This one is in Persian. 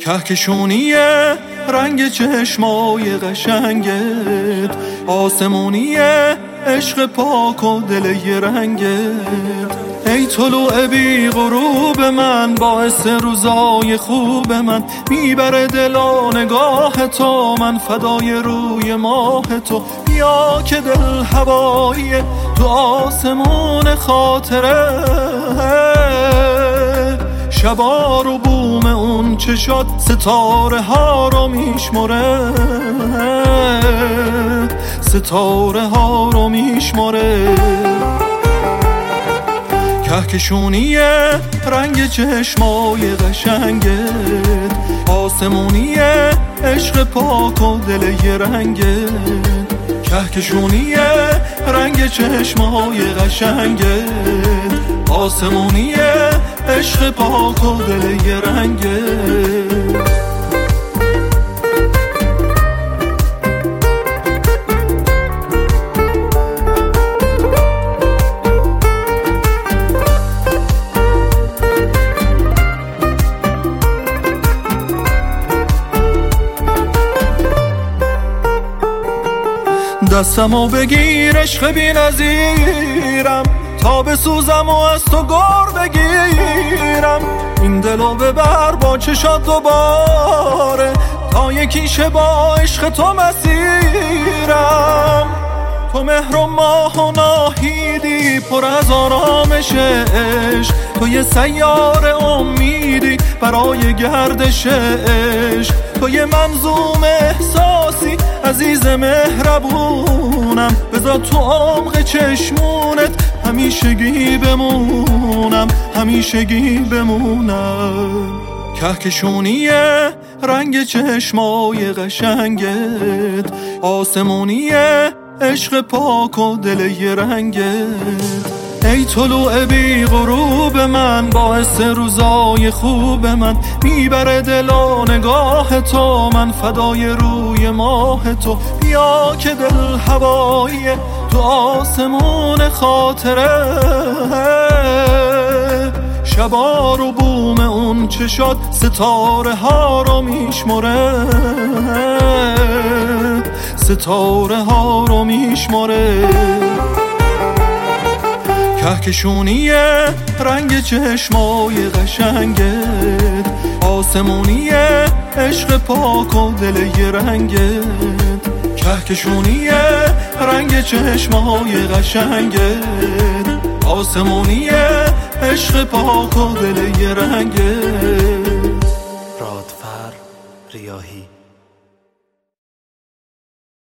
کهکشونیه رنگ چشمای قشنگت، آسمونیه عشق پاک و دل یه رنگت. ای طلوع بی غروب من، باعث روزای خوب من، میبره دل و نگاه تو، من فدای روی ماه تو. بیا که دل هواییه تو آسمون خاطره، شبا رو بوم اون چشات ستاره ها رو میشمره، ستاره ها رو میشمره. کهکشونیه رنگ چشمای قشنگت، آسمونیه عشق پاک و دل یه رنگت. کهکشونیه رنگ چشمای قشنگت، آسمونیه عشق پاک و دل یه رنگت. دستمو بگیر عشق بی نظیرم، تا بسوزم و از تو گر بگیرم. این دلو ببر با چشات دوباره، تا یکیشه با عشق تو مسیرم. تو مهر و ماه و ناهیدی، پر از آرامش عشق. تو یه سیاره امیدی برای گردش عشق. تو یه منظوم احساسی عزیز مهربونم، بذار تو عمق چشمونت همیشگی بمونم، همیشگی بمونم. کهکشونیه رنگ چشمای قشنگت، آسمونیه عشق پاک و دل یه رنگت. ای طلوع بی غروب من، باعث روزای خوب من، میبره دل و نگاه تو، من فدای روی ماه تو. بیا که دل هواییه تو آسمون خاطره، شبا رو بوم اون چشات ستاره ها رو میشمره، ستاره ها رو میشمره. کهکشونیه رنگ چشمای قشنگت، آسمونیه عشق پاک و دل یه رنگت. کهکشونیه رنگ چشمای قشنگت، آسمونیه عشق پاک و دل یه رنگت. رادفر ریاحی.